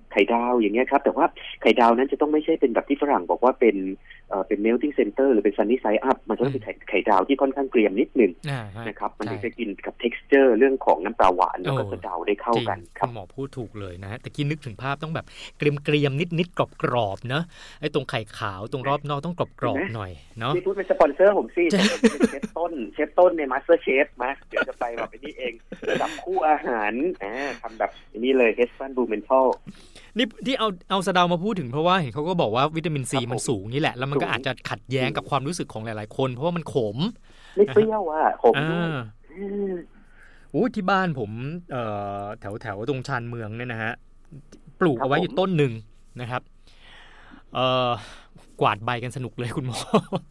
ไข่ดาวอย่างเงี้ยครับแต่ว่าไข่ดาวนั้นจะต้องไม่ใช่เป็นแบบที่ฝรั่งบอกว่าเป็นเอ่อเป็น melting center หรือเป็น sunny side up มันจะต้องเป็นไข่ไข่ดาวที่ค่อนข้างเกรียมนิดนึงนะครับมันถึงจะกินกับ texture เรื่องของน้ำปลาหวานแล้วก็สะเดาได้เข้ากันครับหมอพูดถูกเลยนะฮะแต่กี้นึกถึงภาพต้องแบบเกรียมๆนิดๆกรอบๆเนอะไอ้ตรงไข่ขาวตรงรอบนอกต้องกรอบๆหน่อยเนาะพี่พูดเป็นสปอนเซอร์ผมสิเป็นเชฟต้นเชฟต้นใน Master Chef มาเดี๋ยวจะไปแบบนี้เองระดับคู่อาหารอ่าทำแบบนี้เลย Heston Blumenthal นี่ที่เอาเอาสะเดามาพูดถึงเพราะว่าเห็นเขาก็บอกว่าวิตามินซีมันสูงนี่แหละแล้วมันก็อาจจะขัดแย้งกับความรู้สึกของหลายๆคนเพราะว่ามันขมไม่เปรี้ยวอ่ะขมด้วยโอ้ที่บ้านผมเอ่อแถวแถวตรงชานเมืองเนี่ยนะฮะปลูกเอาไว้อยู่ต้นหนึ่งนะครับเอ่อกวาดใบกันสนุกเลยคุณหมอ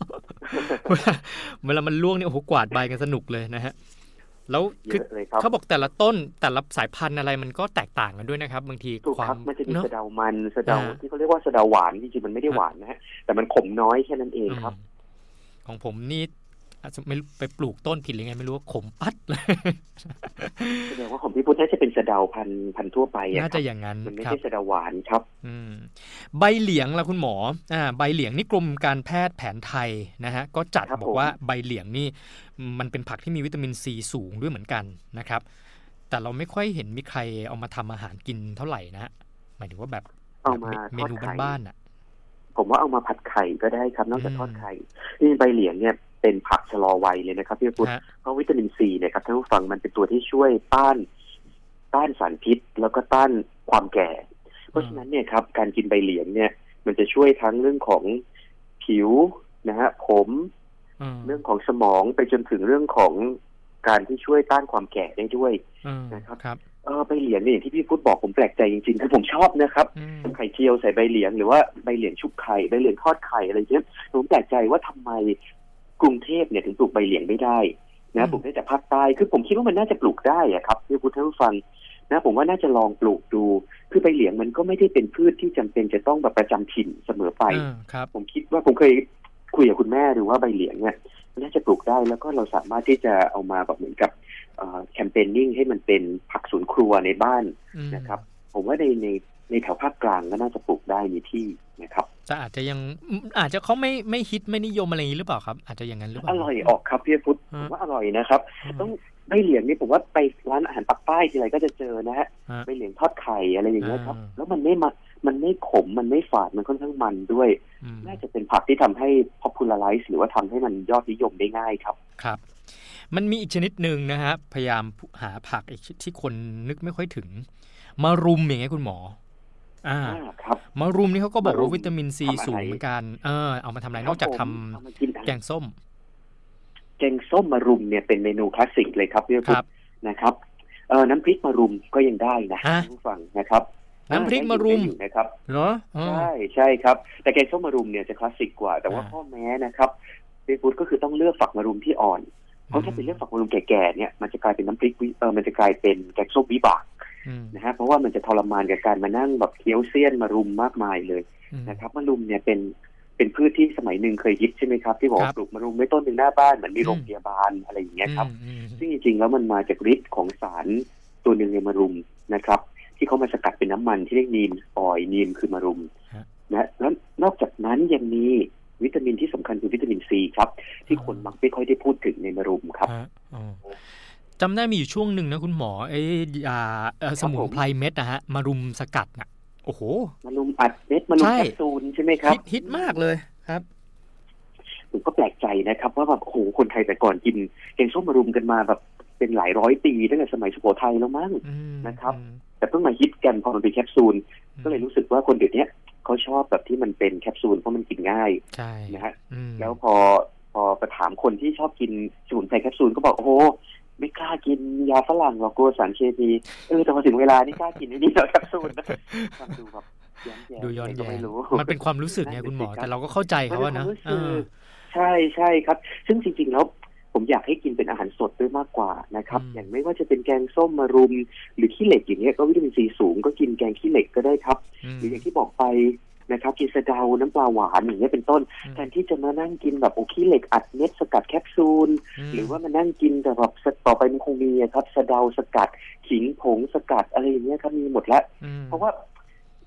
เวลามันร่วงเนี่ยโอ้โหกวาดใบกันสนุกเลยนะฮะแล้วคือเขาบอกแต่ละต้นแต่ละสายพันธุ์อะไรมันก็แตกต่างกันด้วยนะครับบางทีความมันจะมีสะเดามันสะเดาที่เขาเรียกว่าสะเดาหวานจริงๆมันไม่ได้หวานนะฮะแต่มันขมน้อยแค่นั้นเองครับของผมนี่อาจจะไม่ไปปลูกต้นผิดหรือไงไม่รู้ว่าขมปัดเลยแสดงว่าของพี่พุทธน่าจะเป็นสะเดาพันพันทั่วไปน่าจะอย่างนั้นมันไม่ใช่สะเดาหวานครับใบเหลียงล่ะคุณหมออ่าใบเหลียงนี่กรมการแพทย์แผนไทยนะฮะก็จัดบอกว่าใบเหลียงนี่มันเป็นผักที่มีวิตามินซีสูงด้วยเหมือนกันนะครับแต่เราไม่ค่อยเห็นมีใครเอามาทำอาหารกินเท่าไหร่นะหมายถึงว่าแบบเอามาเมนูบ้านๆอ่ะผมว่าเอามาผัดไข่ก็ได้ครับนอกจากทอดไข่นี่ใบเหลียงเนี่ยเป็นผักชะลอวัยเลยนะครับพี่พุทธเพราะวิตามินซีเนี่ยครับท่านผู้ฟังมันเป็นตัวที่ช่วยต้านต้านสารพิษแล้วก็ต้านความแก่เพราะฉะนั้นเนี่ยครับการกินใบเหลียงเนี่ยมันจะช่วยทั้งเรื่องของผิวนะฮะผมเรื่องของสมองไปจนถึงเรื่องของการที่ช่วยต้านความแก่ได้ด้วยนะครับเออใบเหลียงเนี่ยอย่างที่พี่พุทธบอกผมแปลกใจจริงๆคือผมชอบนะครับไข่เจียวใส่ใบเหลียงหรือว่าใบเหลียงชุบไข่ใบเหลียงทอดไข่อะไรเงี้ยผมแปลกใจว่าทำไมกรุงเทพเนี่ยถึงปลูกใบเหลียงไม่ได้นะปลูกได้แต่ภาคใต้คือผมคิดว่ามันน่าจะปลูกได้อะครับพี่พุทธผู้ฟังนะผมว่าน่าจะลองปลูกดูคือใบเหลียงมันก็ไม่ได้เป็นพืชที่จำเป็นจะต้องแบบประจำถิ่นเสมอไปผมคิดว่าผมเคยคุยกับคุณแม่ดูว่าใบเหลียงเนี่ยน่าจะปลูกได้แล้วก็เราสามารถที่จะเอามาแบบเหมือนกับแคมเปญนิ่งให้มันเป็นผักสวนครัวในบ้านนะครับผมว่าในในในแถวภาคกลางก็น่าจะปลูกได้มีที่นะครับแต่อาจจะยังอาจจะเขาไม่ไม่ฮิตไม่นิยมอะไรอย่างนี้หรือเปล่าครับอาจจะอย่างนั้นหรือเปล่าอร่อยออกครับพี่พุทธผมว่าอร่อยนะครับต้องใบเหลียงนี่ผมว่าไปร้านอาหารปักใต้ทีไรก็จะเจอนะฮะใบเหลียงทอดไข่อะไรอย่างเงี้ยครับแล้วมันไม่มามันไม่ขมมันไม่ฝาดมันค่อนข้างมันด้วยน่าจะเป็นผักที่ทำให้ popularize หรือว่าทำให้มันยอดนิยมได้ง่ายครับครับมันมีอีกชนิดหนึ่งนะฮะพยายามหาผักที่คนนึกไม่ค่อยถึงมารุมอย่างเงี้ยคุณหมออ่าครับมารุมนี่เขาก็บอกว่าวิตามินซีสูงเหมือนกันเออเอามาทำอะไรนอกจากทำแกงส้มแกงส้มมารุมเนี่ยเป็นเมนูคลาสสิกเลยครับพี่พุทธนะครับเออน้ำพริกมารุมก็ยังได้นะผู้ฟังนะครับน้ำพริกมารุมนะครับเหรอใช่ใช่ครับแต่แกงส้มมารุมเนี่ยจะคลาสสิกกว่าแต่ว่าข้อแม้นะครับพี่พุทธก็คือต้องเลือกฝักมารุมที่อ่อนเพราะถ้าเป็นเลือกฝักมารุมแก่ๆเนี่ยมันจะกลายเป็นน้ำพริกเออมันจะกลายเป็นแกงส้มวิบากนะฮะเพราะว่ามันจะทรมานกับการมานั่งแบบเคี้ยวเสี้ยนมารุมมากมายเลยนะครับมารุมเนี่ยเป็นเป็นพืชที่สมัยหนึ่งเคยฮิตใช่ไหมครับที่บอกปลูกมารุมไว้ต้นหนึ่งหน้าบ้านเหมือนมีโรงพยาบาลอะไรอย่างเงี้ยครับซึ่งจริงๆแล้วมันมาจากฤทธิ์ของสารตัวหนึ่งในมารุมนะครับที่เขามาสกัดเป็นน้ำมันที่เรียกนีมออยล์นีมคือมารุมนะแล้วนอกจากนั้นยังมีวิตามินที่สำคัญคือวิตามินซีครับที่คนมักไม่ค่อยได้พูดถึงในมารุมครับจำได้มีอยู่ช่วงหนึ่งนะคุณหมอไอ้ยาสมุนไพรเม็ดนะฮะมารุมสกัดน่ะโอ้โหมารุมอัดเม็ดมารุมแคปซูลใช่ไหมครับฮิตมากเลยครับผมก็แปลกใจนะครับว่าแบบโอ้โหคนไทยแต่ก่อนกินแกงส้มมารุมกันมาแบบเป็นหลายร้อยปีตั้งแต่สมัยสุโขทัยแล้วมั้งนะครับแต่เพิ่งมาฮิตกันพอมันเป็นแคปซูลก็เลยรู้สึกว่าคนเดี๋ยวนี้เขาชอบแบบที่มันเป็นแคปซูลเพราะมันกินง่ายนะฮะแล้วพอพอไปถามคนที่ชอบกินสมุนไพรแคปซูลก็บอกโอ้โหไม่กล้ากินยาฝรั่งหรอกกลัวสารเคมีเออแต่พอถึงเวลานี่กล้ากินนี่แคปซูลนะฟังดูแบบดูย้อนแย้งมันเป็นความรู้สึกไงคุณหมอแต่เราก็เข้าใจเขาอะนะใช่ใช่ครับซึ่งจริงๆแล้วผมอยากให้กินเป็นอาหารสดด้วยมากกว่านะครับอย่างไม่ว่าจะเป็นแกงส้มมารุมหรือขี้เหล็กอย่างเงี้ยก็วิตามินซีสูงก็กินแกงขี้เหล็กก็ได้ครับหรืออย่างที่บอกไปนะครับกินสะเดาน้ำปลาหวานอย่างเงี้ยเป็นต้นแทนที่จะมานั่งกินแบบโอขี้เหล็กอัดเม็ดสกัดแคปซูลหรือว่ามานั่งกินแต่แบบต่อไปมันคงมีครับสะเดาสกัดขิงผงสกัดอะไรอย่างเงี้ยครับมีหมดแล้วเพราะว่า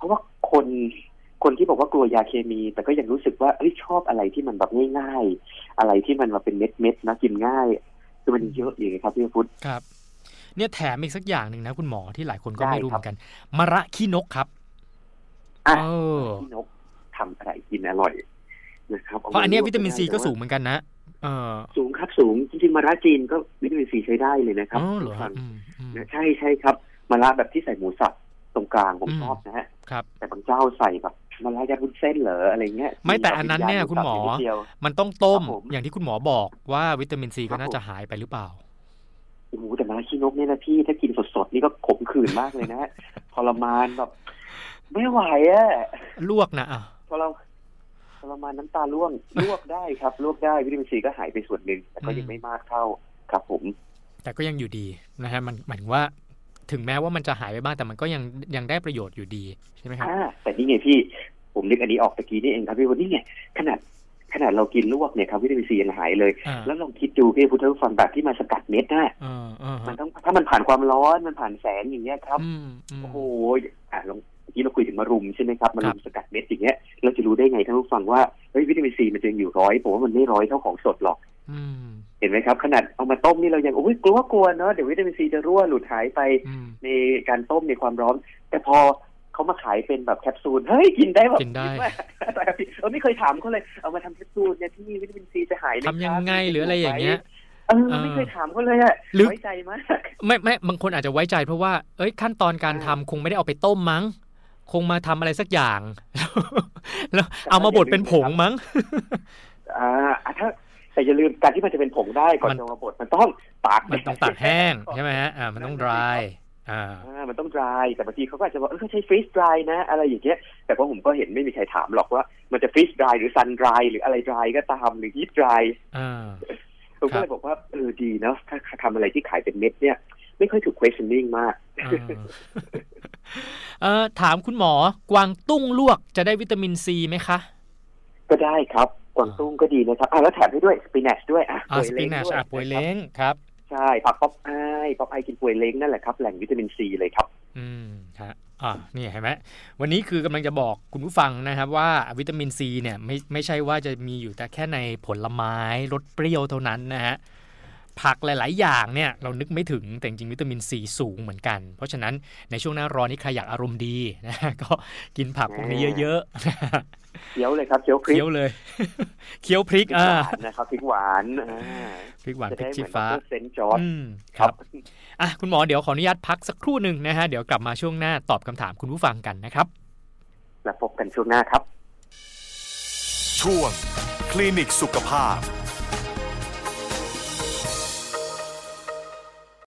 ราะว่าคนคนที่บอกว่ากลัวยาเคมีแต่ก็ยังรู้สึกว่าเอ้ยชอบอะไรที่มันแบบง่ายๆอะไรที่มันมาเป็นเม็ดๆนะกินง่ายคือมันเยอะอย่างไงครับพี่พุทธครับเนี่ยแถมอีกสักอย่างหนึ่งนะคุณหมอที่หลายคนก็ไม่รู้เหมือนกันมะระขี้นกครับอ่ะขี้นกทำอะไรกินอร่อยนะครับเพราะอันนี้วิตามินซีก็สูงเหมือนกันนะเออสูงครับสูงจริงๆมะระจีนก็วิตามินซีใช้ได้เลยนะครับอ๋อเหรอใช่ใช่ครับมะระแบบที่ใส่หมูสับตรงกลางผมชอบนะฮะแต่บางเจ้าใส่แบบมะระยัดวุ้นเส้นเหรออะไรเงี้ยไม่แต่อันนั้นเนี่ยคุณหมอมันต้องต้มอย่างที่คุณหมอบอกว่าวิตามินซีก็น่าจะหายไปหรือเปล่าโอ้โหแต่มะระขี้นกเนี่ยนะพี่ถ้ากินสดๆนี่ก็ขมขื่นมากเลยนะทรมานแบบไม่ไหวอ่ะลวกนะอ่ะทรมานทรมานน้ำตาล่วงลวกได้ครับลวกได้วิตามินซีก็หายไปส่วนหนึ่งแต่ก็ยังไม่มากเท่าครับผมแต่ก็ยังอยู่ดีนะฮะมันหมายถึงว่าถึงแม้ว่ามันจะหายไปบ้างแต่มันก็ยังยังได้ประโยชน์อยู่ดีใช่ไหมครับแต่นี่ไงพี่ผมนึกอันนี้ออกตะกี้นี่เองครับพี่วันนี้ไงขนาดขนาดเรากินลวกเนี่ยครับวิตามินซียังหายเลยแล้วลองคิดดูพี่พุทธฟังแบบที่มาสกัดเม็ดนะมันต้องถ้ามันผ่านความร้อนมันผ่านแสงอย่างเงี้ยครับโอ้โหอ่ะลองเมื่อกี้เราคุยถึงมะรุมใช่ไหมครับมะรุมสกัดเม็ดอย่างเงี้ยเราจะรู้ได้ไงท่านผู้ฟังว่าเฮ้ยวิตามินซีมันจะอยู่ร้อยผมว่ามันไม่ร้อยเท่าของสดหรอกเห็นไหมครับขนาดเอามาต้มนี่เรายังโอ้ยกลัวกลัวเนาะเดี๋ยววิตามินซีจะรั่วหลุดหายไปในการต้มในความร้อนแต่พอเขามาขายเป็นแบบแคปซูลเฮ้ยกินได้แบบกินได้แต่เออไม่เคยถามเขาเลยเอามาทำแคปซูลเนี่ยที่วิตามินซีจะหายไหมทำยังไงหรืออะไรอย่างเงี้ยเออไม่เคยถามเขาเลยอะไว้ใจมากไม่ไม่บางคนอาจจะไว้ใจเพราะว่าเอ้ยขั้นตอนการทำคงไม่ได้เอาไปต้มมั้งคงมาทำอะไรสักอย่างแล้วเอามาบดเป็นผงมั้งอ่าถ้าแต่อย่าลืมการที่มันจะเป็นผงได้ก่อนจะมาบดมันต้องตากมันต้องตากแห้งใช่ไหมฮะอ่ามันต้อง dry อ่ามันต้อง dry แต่บางทีเขาก็อาจจะบอกเออใช้ freeze dry นะอะไรอย่างเงี้ยแต่ว่าผมก็เห็นไม่มีใครถามหรอกว่ามันจะ freeze dry หรือ sun dry หรืออะไร dry ก็ตามหรือ heat dry อ่าผมก็เลยบอกว่าเออดีเนาะถ้าทำอะไรที่ขายเป็นเม็ดเนี่ยไม่ค่อยถูก questioning มากเอ่อถามคุณหมอกวางตุ้งลวกจะได้วิตามินซีไหมคะก็ได้ครับกวางตุ้งก็ดีนะครับอ่ะแล้วแถมให้ด้วยสปินัชด้วยอ่ะป่วยเล้งด้วยอ่ะป่วยเล้งครับใช่ผักป๊อปอายป๊อปอายกินป่วยเล้งนั่นแหละครับแหล่งวิตามินซีเลยครับอืมฮะอ่านี่เห็นไหมวันนี้คือกำลังจะบอกคุณผู้ฟังนะครับว่าวิตามินซีเนี่ยไม่ไม่ใช่ว่าจะมีอยู่แต่แค่ในผลไม้รสเปรี้ยวเท่านั้นนะฮะผักหลายๆอย่างเนี่ยเรานึกไม่ถึงแต่จริงวิตามินซีสูงเหมือนกันเพราะฉะนั้นในช่วงหน้าร้อนนี้ใครอยากอารมณ์ดีนะก็กินผักพวกนี้เยอะๆเคี้ยวเลยครับเคี้ยวพริกเคี้ยวเลยเคี้ยวพริกอ่านะครับพริกหวานอ่าพริกหวานพริกชี้ฟ้าเซนจอร์ดครับอ่ะคุณหมอเดี๋ยวขออนุญาตพักสักครู่หนึ่งนะฮะเดี๋ยวกลับมาช่วงหน้าตอบคำถามคุณผู้ฟังกันนะครับแล้วพบกันช่วงหน้าครับช่วงคลินิกสุขภาพ